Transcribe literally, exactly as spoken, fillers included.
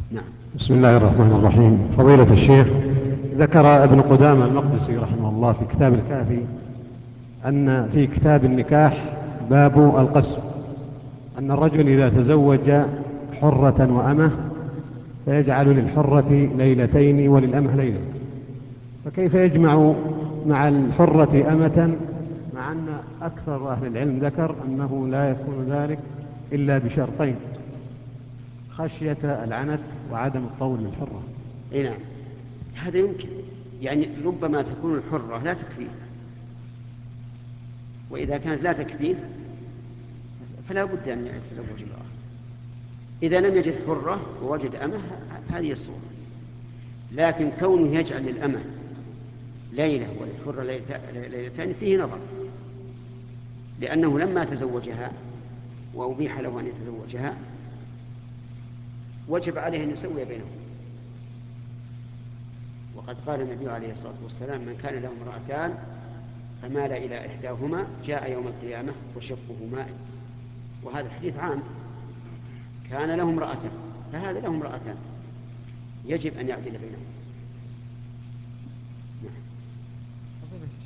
نعم. بسم الله الرحمن الرحيم. فضيلة الشيخ، ذكر ابن قدامة المقدسي رحمه الله في كتاب الكافي أن في كتاب النكاح باب القسم أن الرجل إذا تزوج حرة وأمة فيجعل للحرة ليلتين وللأمة ليلة، فكيف يجمع مع الحرة أمة، مع أن أكثر أهل العلم ذكر أنه لا يكون ذلك إلا بشرطين: خشية العنت وعدم الطول للحرة؟ اي نعم، هذا يمكن، يعني ربما تكون الحرة لا تكفيه، وإذا كانت لا تكفيه فلا بد أن يتزوج امرأة. إذا لم يجد حرة ووجد أمة هذه الصورة. لكن كونه يجعل للأمة ليلة وللحرة ليلتين فيه نظر، لأنه لما تزوجها وأبيح له أن يتزوجها وجب عليه أن يسوي بينهم. وقد قال النبي عليه الصلاة والسلام: من كان له امرأتان فمال إلى إحداهما جاء يوم القيامة وشقه مائل. وهذا الحديث عام، كان له امرأتان فهذا له امرأتان، يجب أن يعدل بينهم. نعم.